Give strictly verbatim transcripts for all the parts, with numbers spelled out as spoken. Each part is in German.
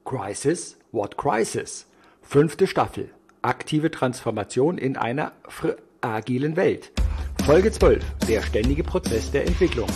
Crisis, what crisis? Fünfte Staffel. Aktive Transformation in einer agilen Welt. Folge zwölf. Der ständige Prozess der Entwicklung.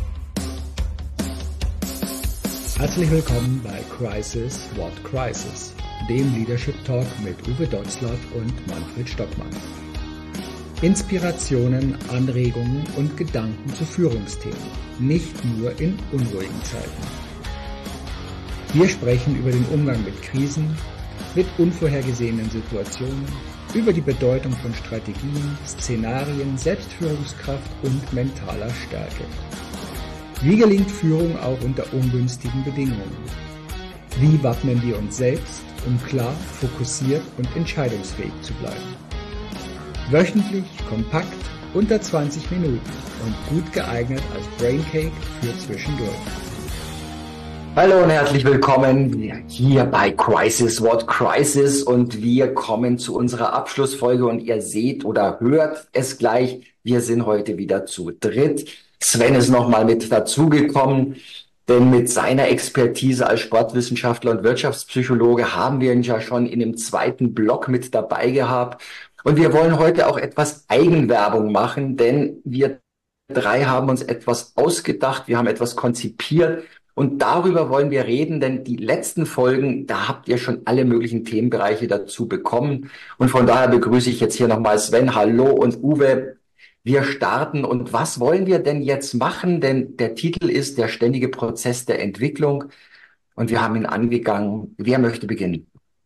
Herzlich willkommen bei Crisis, what crisis? Dem Leadership Talk mit Uwe Dotzlaff und Manfred Stockmann. Inspirationen, Anregungen und Gedanken zu Führungsthemen. Nicht nur in unruhigen Zeiten. Wir sprechen über den Umgang mit Krisen, mit unvorhergesehenen Situationen, über die Bedeutung von Strategien, Szenarien, Selbstführungskraft und mentaler Stärke. Wie gelingt Führung auch unter ungünstigen Bedingungen? Wie wappnen wir uns selbst, um klar, fokussiert und entscheidungsfähig zu bleiben? Wöchentlich, kompakt, unter zwanzig Minuten und gut geeignet als Braincake für zwischendurch. Hallo und herzlich willkommen hier bei Crisis, what crisis? Und wir kommen zu unserer Abschlussfolge und ihr seht oder hört es gleich, wir sind heute wieder zu dritt. Sven ist nochmal mit dazugekommen, denn mit seiner Expertise als Sportwissenschaftler und Wirtschaftspsychologe haben wir ihn ja schon in dem zweiten Block mit dabei gehabt. Und wir wollen heute auch etwas Eigenwerbung machen, denn wir drei haben uns etwas ausgedacht, wir haben etwas konzipiert. Und darüber wollen wir reden, denn die letzten Folgen, da habt ihr schon alle möglichen Themenbereiche dazu bekommen. Und von daher begrüße ich jetzt hier nochmal Sven, hallo und Uwe. Wir starten. Und was wollen wir denn jetzt machen? Denn der Titel ist der ständige Prozess der Entwicklung. Und wir haben ihn angegangen. Wer möchte beginnen?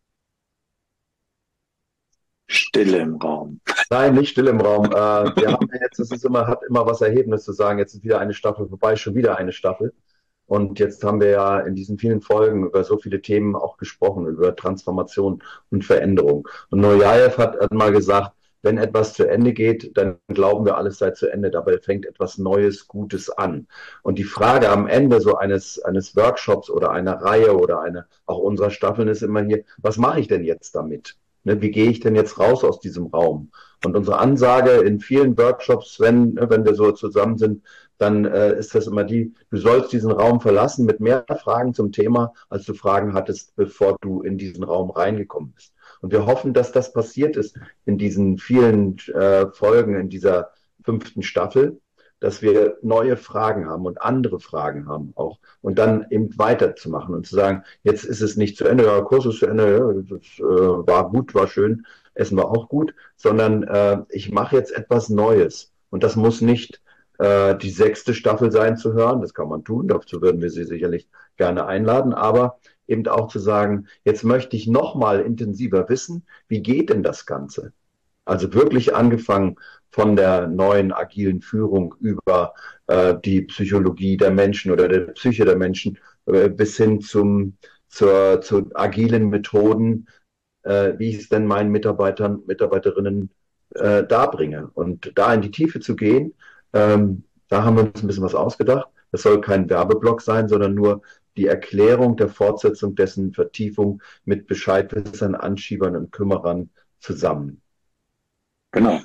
Stille im Raum. Nein, nicht still im Raum. Äh, wir haben ja jetzt, es ist immer, hat immer was Erhebendes zu sagen. Jetzt ist wieder eine Staffel vorbei, schon wieder eine Staffel. Und jetzt haben wir ja in diesen vielen Folgen über so viele Themen auch gesprochen, über Transformation und Veränderung. Und Nurjayev hat, hat mal gesagt, wenn etwas zu Ende geht, dann glauben wir, alles sei zu Ende. Dabei fängt etwas Neues, Gutes an. Und die Frage am Ende so eines, eines Workshops oder einer Reihe oder einer, auch unserer Staffeln ist immer hier, was mache ich denn jetzt damit? Ne, wie gehe ich denn jetzt raus aus diesem Raum? Und unsere Ansage in vielen Workshops, wenn, wenn wir so zusammen sind, dann äh, ist das immer die, du sollst diesen Raum verlassen mit mehr Fragen zum Thema, als du Fragen hattest, bevor du in diesen Raum reingekommen bist. Und wir hoffen, dass das passiert ist in diesen vielen äh, Folgen, in dieser fünften Staffel, dass wir neue Fragen haben und andere Fragen haben auch. Und dann eben weiterzumachen und zu sagen, jetzt ist es nicht zu Ende, der Kurs ist zu Ende, ja, das äh, war gut, war schön, Essen war auch gut, sondern äh, ich mache jetzt etwas Neues. Und das muss nicht äh, die sechste Staffel sein zu hören, das kann man tun, dazu würden wir Sie sicherlich gerne einladen, aber eben auch zu sagen, jetzt möchte ich noch mal intensiver wissen, wie geht denn das Ganze? Also wirklich angefangen von der neuen agilen Führung über äh, die Psychologie der Menschen oder der Psyche der Menschen äh, bis hin zum zur, zu agilen Methoden, äh, wie ich es denn meinen Mitarbeitern, Mitarbeiterinnen äh, darbringe. Und da in die Tiefe zu gehen, ähm, da haben wir uns ein bisschen was ausgedacht. Das soll kein Werbeblock sein, sondern nur die Erklärung der Fortsetzung dessen, Vertiefung mit Bescheidwissern, Anschiebern und Kümmerern zusammen. Genau.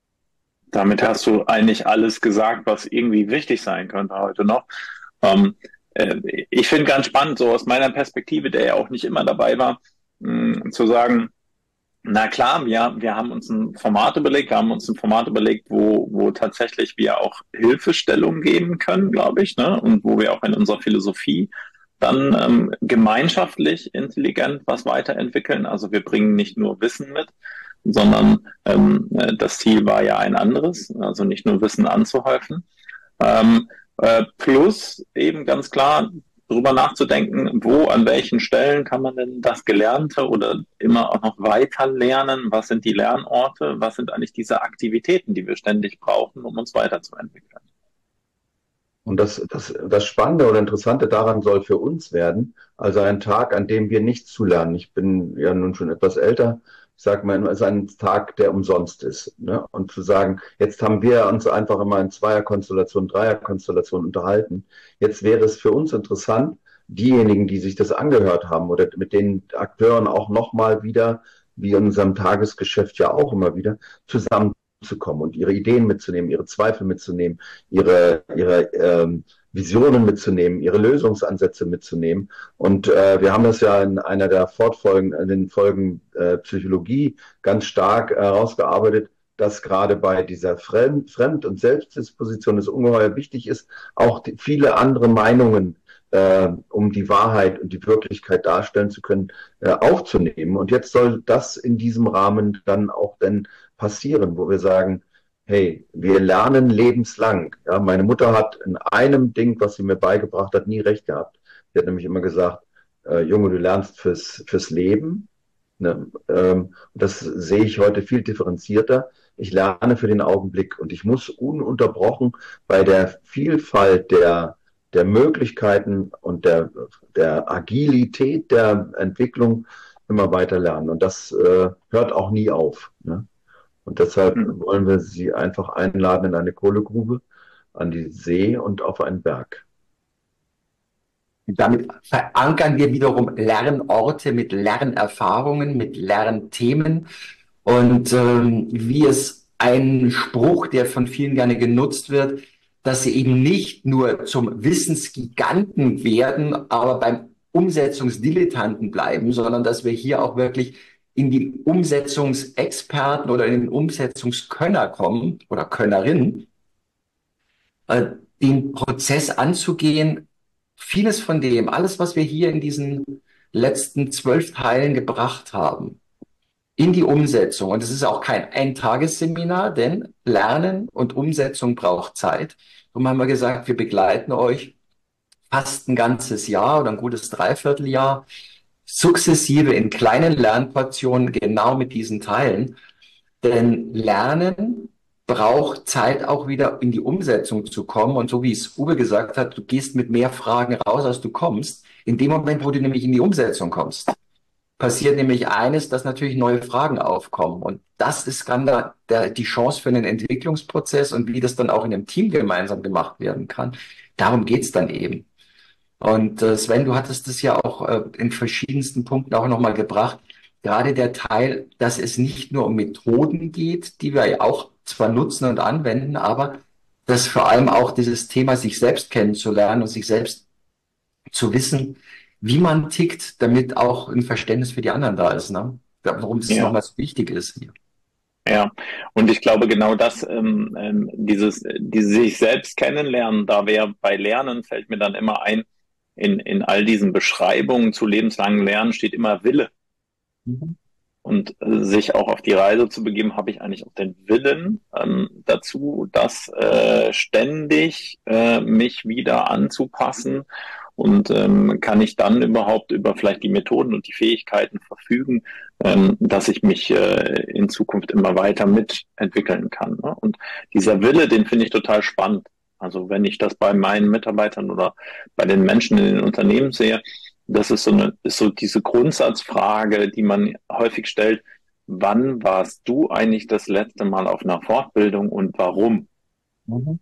Damit hast du eigentlich alles gesagt, was irgendwie wichtig sein könnte heute noch. Ähm, äh, ich finde ganz spannend, so aus meiner Perspektive, der ja auch nicht immer dabei war, mh, zu sagen, na klar, wir, wir haben uns ein Format überlegt, wir haben uns ein Format überlegt, wo, wo tatsächlich wir auch Hilfestellung geben können, glaube ich, ne? Und wo wir auch in unserer Philosophie dann ähm, gemeinschaftlich intelligent was weiterentwickeln. Also wir bringen nicht nur Wissen mit, sondern ähm, das Ziel war ja ein anderes, also nicht nur Wissen anzuhäufen. Ähm, äh, plus eben ganz klar darüber nachzudenken, wo, an welchen Stellen kann man denn das Gelernte oder immer auch noch weiter lernen? Was sind die Lernorte? Was sind eigentlich diese Aktivitäten, die wir ständig brauchen, um uns weiterzuentwickeln? Und das, das, das Spannende oder Interessante daran soll für uns werden, also ein Tag, an dem wir nichts zulernen. Ich bin ja nun schon etwas älter. Ich sage mal, es ist ein Tag, der umsonst ist. Ne? Und zu sagen, jetzt haben wir uns einfach immer in Zweierkonstellation, Dreierkonstellation unterhalten. Jetzt wäre es für uns interessant, diejenigen, die sich das angehört haben oder mit den Akteuren auch nochmal wieder, wie in unserem Tagesgeschäft ja auch immer wieder, zusammenzukommen und ihre Ideen mitzunehmen, ihre Zweifel mitzunehmen, ihre, ihre ähm, Visionen mitzunehmen, ihre Lösungsansätze mitzunehmen. Und äh, wir haben das ja in einer der Fortfolgen, in den Folgen äh, Psychologie ganz stark herausgearbeitet, dass gerade bei dieser Fremd-, Fremd und Selbstdisposition es ungeheuer wichtig ist, auch die, viele andere Meinungen, äh, um die Wahrheit und die Wirklichkeit darstellen zu können, äh, aufzunehmen. Und jetzt soll das in diesem Rahmen dann auch dann passieren, wo wir sagen, hey, wir lernen lebenslang. Ja, meine Mutter hat in einem Ding, was sie mir beigebracht hat, nie recht gehabt. Sie hat nämlich immer gesagt, äh, Junge, du lernst fürs, fürs Leben. Ne? Ähm, das sehe ich heute viel differenzierter. Ich lerne für den Augenblick und ich muss ununterbrochen bei der Vielfalt der, der Möglichkeiten und der, der Agilität der Entwicklung immer weiter lernen. Und das äh, hört auch nie auf. Ne? Und deshalb wollen wir Sie einfach einladen in eine Kohlegrube, an die See und auf einen Berg. Damit verankern wir wiederum Lernorte mit Lernerfahrungen, mit Lernthemen. Und ähm, wie es ein Spruch, der von vielen gerne genutzt wird, dass sie eben nicht nur zum Wissensgiganten werden, aber beim Umsetzungsdilettanten bleiben, sondern dass wir hier auch wirklich in die Umsetzungsexperten oder in den Umsetzungskönner kommen oder Könnerinnen, äh, den Prozess anzugehen. Vieles von dem, alles, was wir hier in diesen letzten zwölf Teilen gebracht haben, in die Umsetzung. Und es ist auch kein Eintagesseminar, denn Lernen und Umsetzung braucht Zeit. Darum haben wir gesagt, wir begleiten euch fast ein ganzes Jahr oder ein gutes Dreivierteljahr sukzessive in kleinen Lernportionen genau mit diesen Teilen. Denn Lernen braucht Zeit, auch wieder in die Umsetzung zu kommen. Und so wie es Uwe gesagt hat, du gehst mit mehr Fragen raus, als du kommst. In dem Moment, wo du nämlich in die Umsetzung kommst, passiert nämlich eines, dass natürlich neue Fragen aufkommen. Und das ist dann da, der, die Chance für einen Entwicklungsprozess und wie das dann auch in einem Team gemeinsam gemacht werden kann. Darum geht's dann eben. Und äh, Sven, du hattest es ja auch äh, in verschiedensten Punkten auch nochmal gebracht. Gerade der Teil, dass es nicht nur um Methoden geht, die wir ja auch zwar nutzen und anwenden, aber dass vor allem auch dieses Thema, sich selbst kennenzulernen und sich selbst zu wissen, wie man tickt, damit auch ein Verständnis für die anderen da ist, ne? Warum es Ja. nochmal so wichtig ist hier. Ja, und ich glaube genau das, ähm, ähm, dieses, dieses sich selbst kennenlernen, da wäre bei Lernen, fällt mir dann immer ein, in, in all diesen Beschreibungen zu lebenslangen Lernen steht immer Wille. Mhm. Und äh, sich auch auf die Reise zu begeben, habe ich eigentlich auch den Willen ähm, dazu, das äh, ständig äh, mich wieder anzupassen. Und ähm, kann ich dann überhaupt über vielleicht die Methoden und die Fähigkeiten verfügen, ähm, dass ich mich äh, in Zukunft immer weiter mitentwickeln kann. Ne? Und dieser Wille, den finde ich total spannend. Also wenn ich das bei meinen Mitarbeitern oder bei den Menschen in den Unternehmen sehe, das ist so eine, ist so diese Grundsatzfrage, die man häufig stellt. Wann warst du eigentlich das letzte Mal auf einer Fortbildung und warum? Mhm.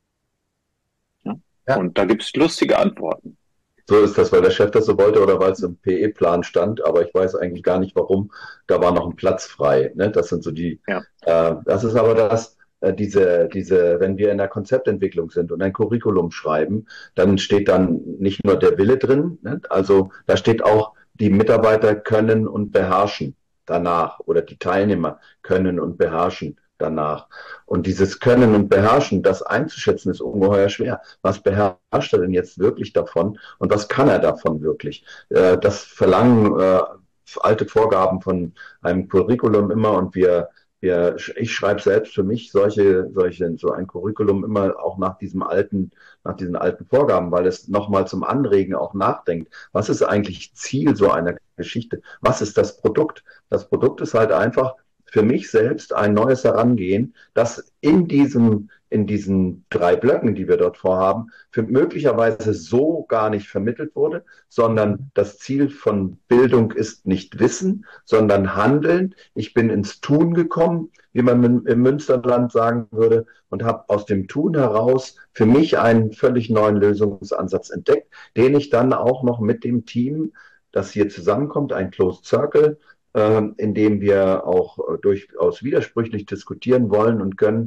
Ja? Ja. Und da gibt es lustige Antworten. So ist das, weil der Chef das so wollte oder weil es im P E-Plan stand, aber ich weiß eigentlich gar nicht warum. Da war noch ein Platz frei. Ne? Das sind so die, Ja. äh, das ist aber das, äh, diese, diese, wenn wir in der Konzeptentwicklung sind und ein Curriculum schreiben, dann steht dann nicht nur der Wille drin, ne? Also da steht auch, die Mitarbeiter können und beherrschen danach oder die Teilnehmer können und beherrschen danach. Und dieses Können und Beherrschen, das einzuschätzen, ist ungeheuer schwer. Was beherrscht er denn jetzt wirklich davon und was kann er davon wirklich? Äh, das verlangen äh, alte Vorgaben von einem Curriculum immer und wir, wir ich schreibe selbst für mich solche, solche, so ein Curriculum immer auch nach diesem alten, nach diesen alten Vorgaben, weil es nochmal zum Anregen auch nachdenkt. Was ist eigentlich Ziel so einer Geschichte? Was ist das Produkt? Das Produkt ist halt einfach für mich selbst ein neues Herangehen, das in diesem, in diesen drei Blöcken, die wir dort vorhaben, für möglicherweise so gar nicht vermittelt wurde, sondern das Ziel von Bildung ist nicht Wissen, sondern Handeln. Ich bin ins Tun gekommen, wie man im Münsterland sagen würde, und habe aus dem Tun heraus für mich einen völlig neuen Lösungsansatz entdeckt, den ich dann auch noch mit dem Team, das hier zusammenkommt, ein Closed Circle, in dem wir auch durchaus widersprüchlich diskutieren wollen und können,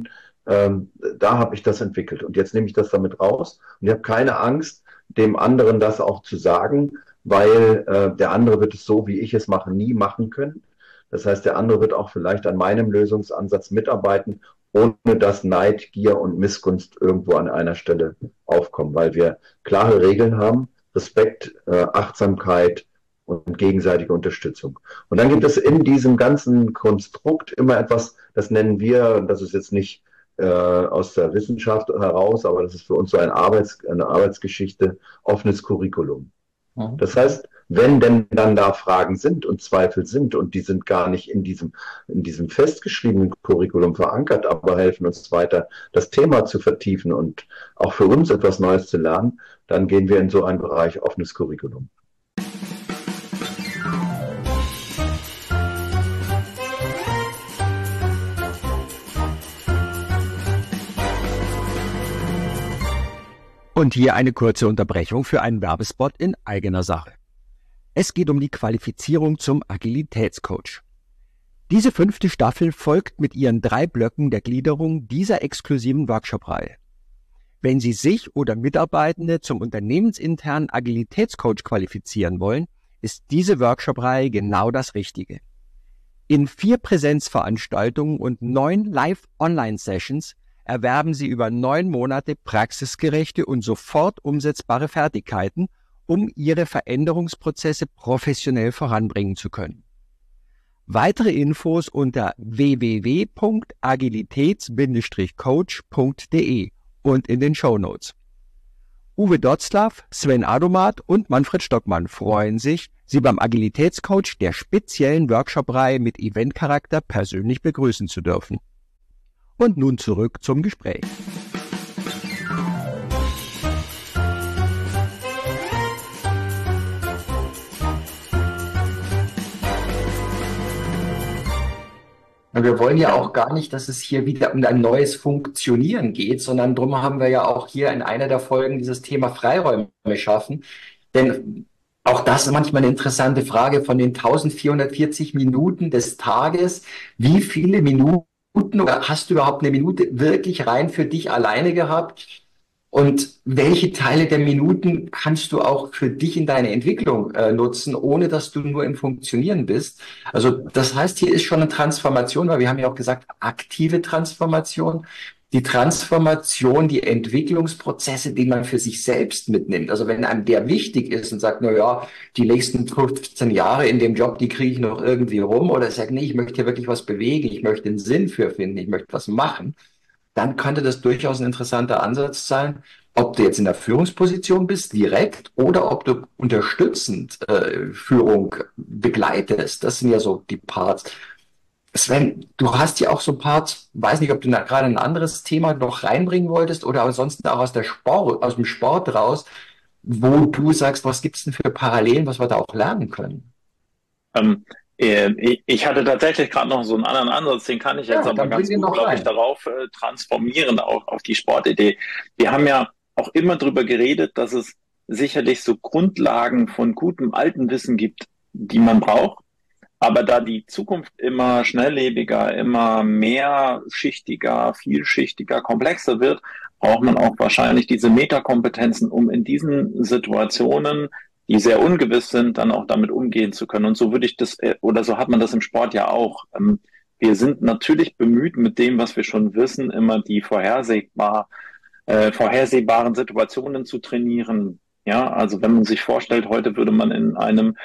ähm, da habe ich das entwickelt und jetzt nehme ich das damit raus und ich habe keine Angst, dem anderen das auch zu sagen, weil äh, der andere wird es so, wie ich es mache, nie machen können. Das heißt, der andere wird auch vielleicht an meinem Lösungsansatz mitarbeiten, ohne dass Neid, Gier und Missgunst irgendwo an einer Stelle aufkommen, weil wir klare Regeln haben, Respekt, äh, Achtsamkeit und gegenseitige Unterstützung. Und dann gibt es in diesem ganzen Konstrukt immer etwas, das nennen wir, und das ist jetzt nicht äh, aus der Wissenschaft heraus, aber das ist für uns so ein Arbeits-, eine Arbeitsgeschichte, offenes Curriculum. Mhm. Das heißt, wenn denn dann da Fragen sind und Zweifel sind und die sind gar nicht in diesem, in diesem festgeschriebenen Curriculum verankert, aber helfen uns weiter, das Thema zu vertiefen und auch für uns etwas Neues zu lernen, dann gehen wir in so einen Bereich offenes Curriculum. Und hier eine kurze Unterbrechung für einen Werbespot in eigener Sache. Es geht um die Qualifizierung zum Agilitätscoach. Diese fünfte Staffel folgt mit ihren drei Blöcken der Gliederung dieser exklusiven Workshop-Reihe. Wenn Sie sich oder Mitarbeitende zum unternehmensinternen Agilitätscoach qualifizieren wollen, ist diese Workshop-Reihe genau das Richtige. In vier Präsenzveranstaltungen und neun Live-Online-Sessions erwerben Sie über neun Monate praxisgerechte und sofort umsetzbare Fertigkeiten, um Ihre Veränderungsprozesse professionell voranbringen zu können. Weitere Infos unter w w w punkt agilitäts coach punkt d e und in den Shownotes. Uwe Dotzlaff, Sven Adomat und Manfred Stockmann freuen sich, Sie beim Agilitätscoach der speziellen Workshop-Reihe mit Eventcharakter persönlich begrüßen zu dürfen. Und nun zurück zum Gespräch. Wir wollen ja auch gar nicht, dass es hier wieder um ein neues Funktionieren geht, sondern darum haben wir ja auch hier in einer der Folgen dieses Thema Freiräume schaffen. Denn auch das ist manchmal eine interessante Frage von den eintausendvierhundertvierzig Minuten des Tages. Wie viele Minuten oder hast du überhaupt eine Minute wirklich rein für dich alleine gehabt? Und welche Teile der Minuten kannst du auch für dich in deine Entwicklung äh, nutzen, ohne dass du nur im Funktionieren bist? Also das heißt, hier ist schon eine Transformation, weil wir haben ja auch gesagt, aktive Transformation. Die Transformation, die Entwicklungsprozesse, die man für sich selbst mitnimmt. Also wenn einem der wichtig ist und sagt, na ja, die nächsten fünfzehn Jahre in dem Job, die kriege ich noch irgendwie rum, oder sagt, nee, ich möchte hier wirklich was bewegen, ich möchte einen Sinn für finden, ich möchte was machen, dann könnte das durchaus ein interessanter Ansatz sein, ob du jetzt in der Führungsposition bist, direkt, oder ob du unterstützend äh, Führung begleitest. Das sind ja so die Parts. Sven, du hast ja auch so Parts, weiß nicht, ob du da gerade ein anderes Thema noch reinbringen wolltest oder ansonsten auch aus der Sport, aus dem Sport raus, wo du sagst, was gibt's denn für Parallelen, was wir da auch lernen können? Ähm, äh, ich hatte tatsächlich gerade noch so einen anderen Ansatz, den kann ich jetzt Ja, aber dann ganz bring den gut, noch glaube rein. ich, darauf äh, transformieren, auch auf die Sportidee. Wir haben ja auch immer drüber geredet, dass es sicherlich so Grundlagen von gutem alten Wissen gibt, die man braucht. Aber da die Zukunft immer schnelllebiger, immer mehrschichtiger, vielschichtiger, komplexer wird, braucht man auch wahrscheinlich diese Metakompetenzen, um in diesen Situationen, die sehr ungewiss sind, dann auch damit umgehen zu können. Und so würde ich das, oder so hat man das im Sport ja auch. Wir sind natürlich bemüht, mit dem, was wir schon wissen, immer die vorhersehbar, äh, vorhersehbaren Situationen zu trainieren. Ja, also wenn man sich vorstellt, heute würde man in einem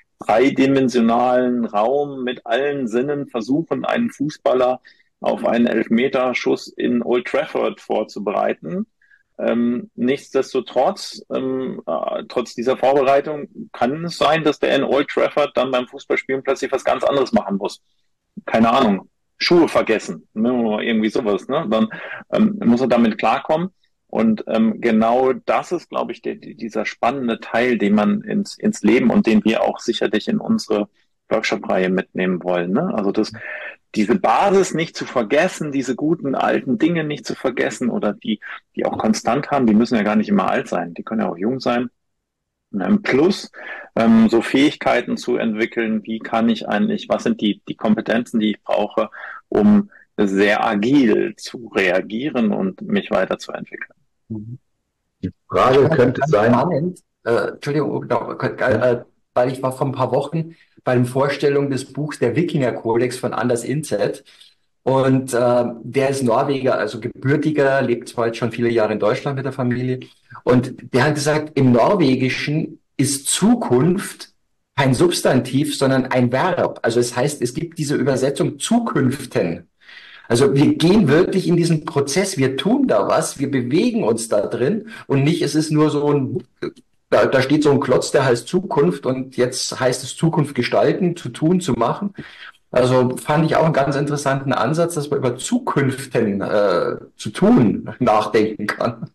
dreidimensionalen Raum mit allen Sinnen versuchen, einen Fußballer auf einen Elfmeterschuss in Old Trafford vorzubereiten. Ähm, nichtsdestotrotz, ähm, äh, trotz dieser Vorbereitung kann es sein, dass der in Old Trafford dann beim Fußballspielen plötzlich was ganz anderes machen muss. Keine Ahnung, Schuhe vergessen, ne, irgendwie sowas. Ne? Dann ähm, muss er damit klarkommen. Und ähm, genau das ist, glaube ich, der, dieser spannende Teil, den man ins, ins Leben und den wir auch sicherlich in unsere Workshop-Reihe mitnehmen wollen. Ne? Also das, diese Basis nicht zu vergessen, diese guten alten Dinge nicht zu vergessen oder die, die auch konstant haben, die müssen ja gar nicht immer alt sein, die können ja auch jung sein. Ähm, plus ähm, so Fähigkeiten zu entwickeln, wie kann ich eigentlich, was sind die, die Kompetenzen, die ich brauche, um sehr agil zu reagieren und mich weiterzuentwickeln. Mhm. Die Ich Frage fand das könnte ganz sein, spannend, äh, Entschuldigung, genau, ja, äh, weil ich war vor ein paar Wochen bei der Vorstellung des Buchs Der Wikinger-Kodex von Anders Inset. Und äh, der ist Norweger, also gebürtiger, lebt zwar jetzt schon viele Jahre in Deutschland mit der Familie. Und der hat gesagt, im Norwegischen ist Zukunft kein Substantiv, sondern ein Verb. Also es heißt, es gibt diese Übersetzung Zukünften. Also wir gehen wirklich in diesen Prozess, wir tun da was, wir bewegen uns da drin und nicht, es ist nur so ein, da, da steht so ein Klotz, der heißt Zukunft und jetzt heißt es Zukunft gestalten, zu tun, zu machen. Also fand ich auch einen ganz interessanten Ansatz, dass man über Zukünften äh, zu tun nachdenken kann.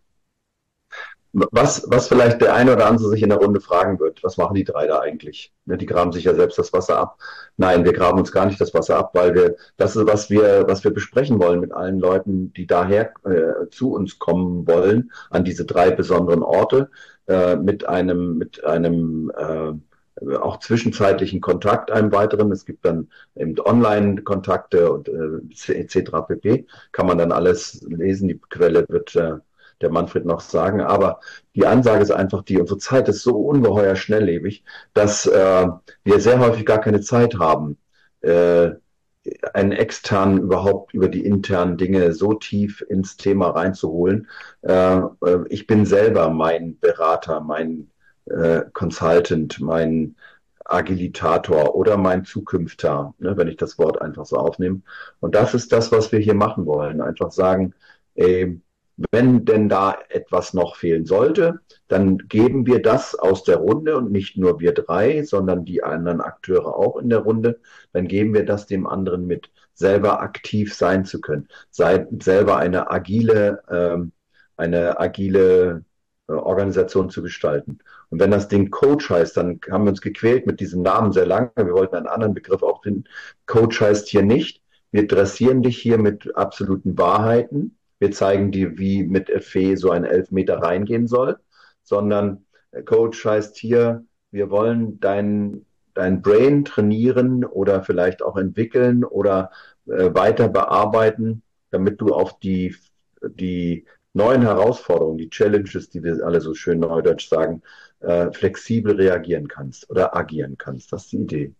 was, was vielleicht der eine oder andere sich in der Runde fragen wird, was machen die drei da eigentlich? Ne, die graben sich ja selbst das Wasser ab. Nein, wir graben uns gar nicht das Wasser ab, weil wir, das ist, was wir, was wir besprechen wollen mit allen Leuten, die daher äh, zu uns kommen wollen, an diese drei besonderen Orte, äh, mit einem, mit einem äh, auch zwischenzeitlichen Kontakt, einem weiteren. Es gibt dann eben Online-Kontakte und äh, et cetera pp. Kann man dann alles lesen. Die Quelle wird äh, der Manfred noch sagen. Aber die Ansage ist einfach die, unsere Zeit ist so ungeheuer schnelllebig, dass äh, wir sehr häufig gar keine Zeit haben, äh, einen externen überhaupt über die internen Dinge so tief ins Thema reinzuholen. Äh, ich bin selber mein Berater, mein äh, Consultant, mein Agilitator oder mein Zukünfter, ne, wenn ich das Wort einfach so aufnehme. Und das ist das, was wir hier machen wollen. Einfach sagen, ey, wenn denn da etwas noch fehlen sollte, dann geben wir das aus der Runde und nicht nur wir drei, sondern die anderen Akteure auch in der Runde. Dann geben wir das dem anderen mit, selber aktiv sein zu können, sei, selber eine agile, ähm, eine agile äh, Organisation zu gestalten. Und wenn das Ding Coach heißt, dann haben wir uns gequält mit diesem Namen sehr lange. Wir wollten einen anderen Begriff auch finden. Coach heißt hier nicht, wir dressieren dich hier mit absoluten Wahrheiten. Wir zeigen dir, wie mit Fee so ein Elfmeter reingehen soll, sondern Coach heißt hier, wir wollen dein, dein Brain trainieren oder vielleicht auch entwickeln oder äh, weiter bearbeiten, damit du auf die, die neuen Herausforderungen, die Challenges, die wir alle so schön neudeutsch sagen, äh, flexibel reagieren kannst oder agieren kannst. Das ist die Idee.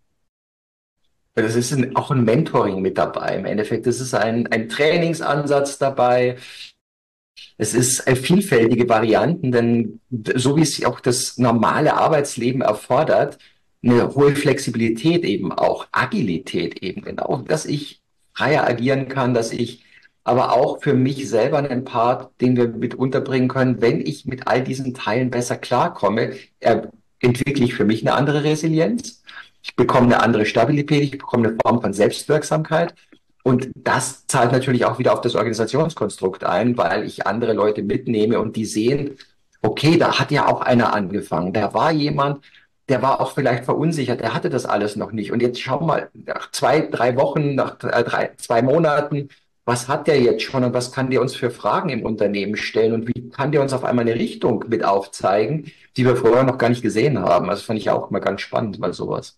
Das ist ein, auch ein Mentoring mit dabei. Im Endeffekt ist es ein, ein Trainingsansatz dabei. Es ist äh, vielfältige Varianten, denn so wie es auch das normale Arbeitsleben erfordert, eine hohe Flexibilität eben auch, Agilität eben genau, dass ich freier agieren kann, dass ich aber auch für mich selber einen Part, den wir mit unterbringen können, wenn ich mit all diesen Teilen besser klarkomme, äh, entwickle ich für mich eine andere Resilienz. Ich bekomme eine andere Stabilität, ich bekomme eine Form von Selbstwirksamkeit. Und das zahlt natürlich auch wieder auf das Organisationskonstrukt ein, weil ich andere Leute mitnehme und die sehen, okay, da hat ja auch einer angefangen. Da war jemand, der war auch vielleicht verunsichert, der hatte das alles noch nicht. Und jetzt schau mal, nach zwei, drei Wochen, nach drei, zwei Monaten, was hat der jetzt schon und was kann der uns für Fragen im Unternehmen stellen und wie kann der uns auf einmal eine Richtung mit aufzeigen, die wir vorher noch gar nicht gesehen haben. Also fand ich auch mal ganz spannend, mal sowas.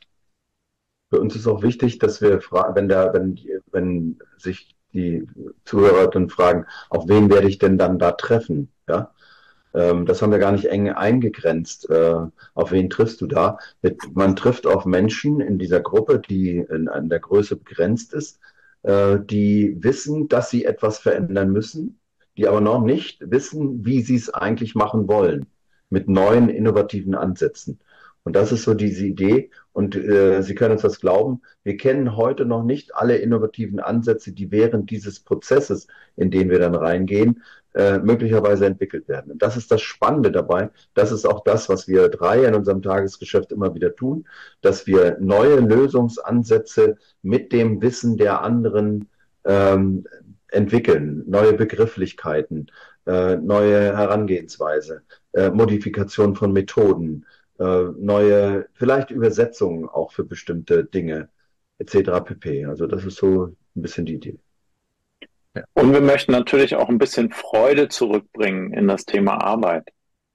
Für uns ist auch wichtig, dass wir fragen, wenn da, wenn, wenn sich die Zuhörer dann fragen, auf wen werde ich denn dann da treffen? Ja, ähm, das haben wir gar nicht eng eingegrenzt. Äh, auf wen triffst du da? Man trifft auf Menschen in dieser Gruppe, die in, in der Größe begrenzt ist, äh, die wissen, dass sie etwas verändern müssen, die aber noch nicht wissen, wie sie es eigentlich machen wollen, mit neuen, innovativen Ansätzen. Und das ist so diese Idee. Und äh, Sie können uns das glauben, wir kennen heute noch nicht alle innovativen Ansätze, die während dieses Prozesses, in den wir dann reingehen, äh, möglicherweise entwickelt werden. Und das ist das Spannende dabei. Das ist auch das, was wir drei in unserem Tagesgeschäft immer wieder tun, dass wir neue Lösungsansätze mit dem Wissen der anderen ähm, entwickeln, neue Begrifflichkeiten, äh, neue Herangehensweise, äh, Modifikation von Methoden, äh, neue, vielleicht Übersetzungen auch für bestimmte Dinge, et cetera pp. Also das ist so ein bisschen die Idee. Und wir möchten natürlich auch ein bisschen Freude zurückbringen in das Thema Arbeit.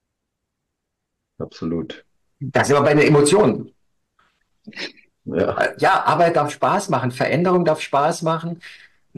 Absolut. Da sind wir bei den Emotionen. Ja. Ja, Arbeit darf Spaß machen, Veränderung darf Spaß machen.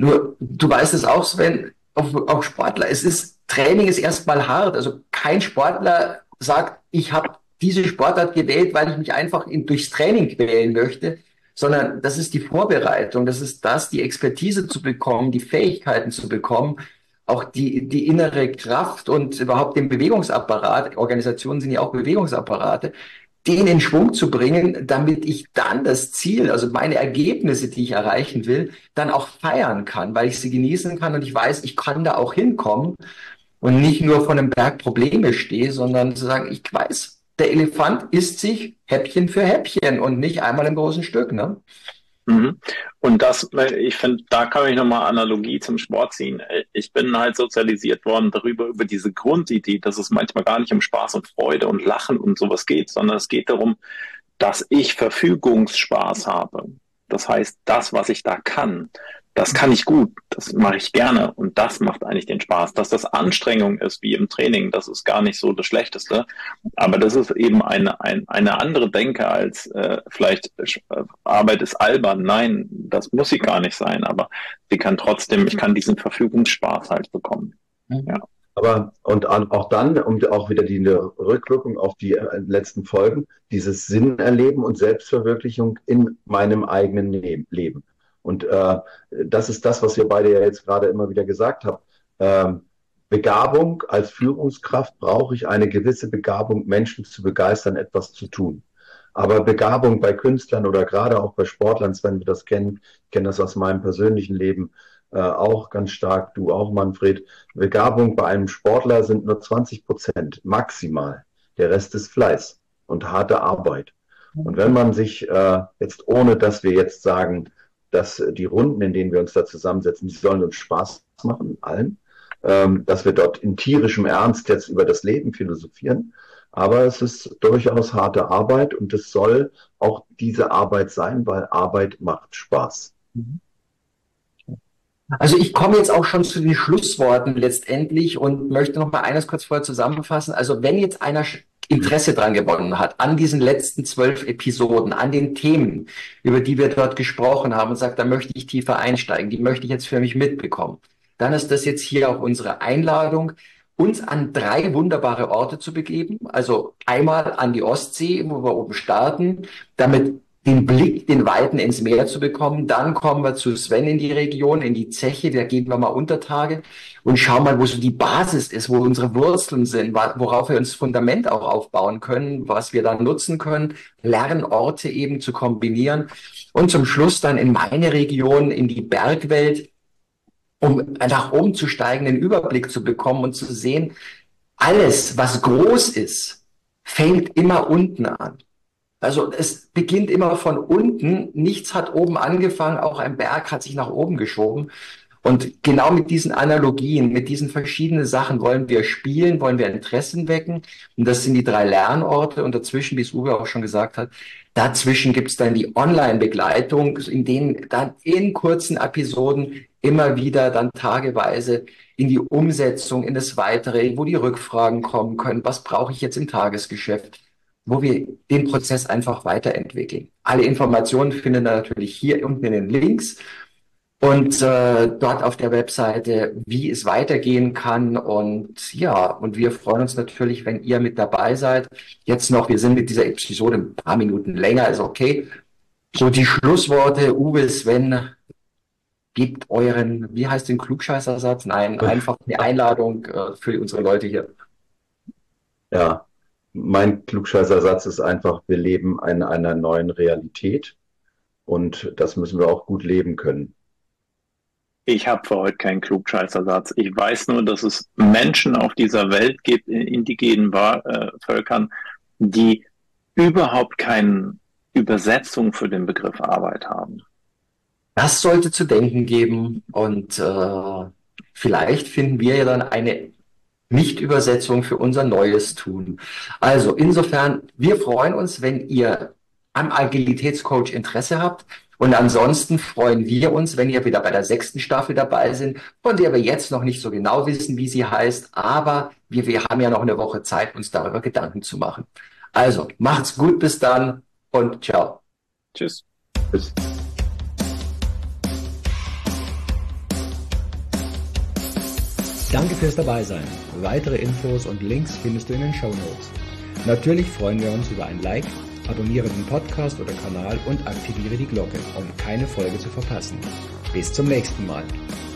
Nur, du weißt es auch, Sven, auch, auch Sportler, es ist, Training ist erstmal hart. Also kein Sportler sagt, ich habe diese Sportart gewählt, weil ich mich einfach in, durchs Training quälen möchte, sondern das ist die Vorbereitung, das ist das, die Expertise zu bekommen, die Fähigkeiten zu bekommen, auch die, die innere Kraft und überhaupt den Bewegungsapparat. Organisationen sind ja auch Bewegungsapparate, den in Schwung zu bringen, damit ich dann das Ziel, also meine Ergebnisse, die ich erreichen will, dann auch feiern kann, weil ich sie genießen kann und ich weiß, ich kann da auch hinkommen und nicht nur vor einem Berg Probleme stehe, sondern zu sagen, ich weiß, der Elefant isst sich Häppchen für Häppchen und nicht einmal im großen Stück, ne? Mhm. Und das, ich finde, da kann ich nochmal Analogie zum Sport ziehen. Ich bin halt sozialisiert worden darüber, über diese Grundidee, dass es manchmal gar nicht um Spaß und Freude und Lachen und sowas geht, sondern es geht darum, dass ich Verfügungsspaß habe. Das heißt, das, was ich da kann, das kann ich gut, das mache ich gerne und das macht eigentlich den Spaß. Dass das Anstrengung ist, wie im Training, das ist gar nicht so das Schlechteste, aber das ist eben eine, eine, eine andere Denke als äh, vielleicht äh, Arbeit ist albern. Nein, das muss sie gar nicht sein, aber sie kann trotzdem, ich kann diesen Verfügungsspaß halt bekommen. Ja. Aber und auch dann, um auch wieder die Rückwirkung auf die letzten Folgen, dieses Sinn erleben und Selbstverwirklichung in meinem eigenen Leben. Und äh, das ist das, was ihr beide ja jetzt gerade immer wieder gesagt habt. Ähm, Begabung als Führungskraft brauche ich eine gewisse Begabung, Menschen zu begeistern, etwas zu tun. Aber Begabung bei Künstlern oder gerade auch bei Sportlern, wenn wir das kennen, ich kenne das aus meinem persönlichen Leben äh, auch ganz stark, du auch, Manfred. Begabung bei einem Sportler sind nur zwanzig Prozent maximal. Der Rest ist Fleiß und harte Arbeit. Und wenn man sich äh, jetzt, ohne dass wir jetzt sagen, dass die Runden, in denen wir uns da zusammensetzen, die sollen uns Spaß machen, allen, ähm, dass wir dort in tierischem Ernst jetzt über das Leben philosophieren. Aber es ist durchaus harte Arbeit und es soll auch diese Arbeit sein, weil Arbeit macht Spaß. Also ich komme jetzt auch schon zu den Schlussworten letztendlich und möchte noch mal eines kurz vorher zusammenfassen. Also wenn jetzt einer Interesse dran gewonnen hat, an diesen letzten zwölf Episoden, an den Themen, über die wir dort gesprochen haben und sagt, da möchte ich tiefer einsteigen, die möchte ich jetzt für mich mitbekommen, dann ist das jetzt hier auch unsere Einladung, uns an drei wunderbare Orte zu begeben. Also einmal an die Ostsee, wo wir oben starten, damit den Blick, den Weiten ins Meer zu bekommen. Dann kommen wir zu Sven in die Region, in die Zeche, da gehen wir mal unter Tage und schauen mal, wo so die Basis ist, wo unsere Wurzeln sind, worauf wir uns Fundament auch aufbauen können, was wir dann nutzen können, Lernorte eben zu kombinieren und zum Schluss dann in meine Region, in die Bergwelt, um nach oben zu steigen, den Überblick zu bekommen und zu sehen, alles, was groß ist, fängt immer unten an. Also es beginnt immer von unten, nichts hat oben angefangen, auch ein Berg hat sich nach oben geschoben. Und genau mit diesen Analogien, mit diesen verschiedenen Sachen wollen wir spielen, wollen wir Interessen wecken. Und das sind die drei Lernorte. Und dazwischen, wie es Uwe auch schon gesagt hat, dazwischen gibt es dann die Online-Begleitung, in denen dann in kurzen Episoden immer wieder dann tageweise in die Umsetzung, in das Weitere, wo die Rückfragen kommen können. Was brauche ich jetzt im Tagesgeschäft? Wo wir den Prozess einfach weiterentwickeln. Alle Informationen findet ihr natürlich hier unten in den Links und äh, dort auf der Webseite, wie es weitergehen kann. Und ja, und wir freuen uns natürlich, wenn ihr mit dabei seid. Jetzt noch, wir sind mit dieser Episode ein paar Minuten länger, ist okay. So die Schlussworte, Uwe, Sven, gebt euren, wie heißt den Klugscheißersatz? Nein, einfach eine Einladung äh, für unsere Leute hier. Ja. Mein Klugscheißersatz ist einfach, wir leben in einer neuen Realität und das müssen wir auch gut leben können. Ich habe für heute keinen Klugscheißersatz. Ich weiß nur, dass es Menschen auf dieser Welt gibt, in indigenen äh, Völkern, die überhaupt keine Übersetzung für den Begriff Arbeit haben. Das sollte zu denken geben und äh, vielleicht finden wir ja dann eine Nicht-Übersetzung für unser neues Tun. Also insofern, wir freuen uns, wenn ihr am Agilitätscoach Interesse habt. Und ansonsten freuen wir uns, wenn ihr wieder bei der sechsten Staffel dabei sind, von der wir jetzt noch nicht so genau wissen, wie sie heißt. Aber wir, wir haben ja noch eine Woche Zeit, uns darüber Gedanken zu machen. Also macht's gut, bis dann und ciao. Tschüss. Tschüss. Danke fürs Dabeisein. Weitere Infos und Links findest du in den Shownotes. Natürlich freuen wir uns über ein Like, abonniere den Podcast oder Kanal und aktiviere die Glocke, um keine Folge zu verpassen. Bis zum nächsten Mal.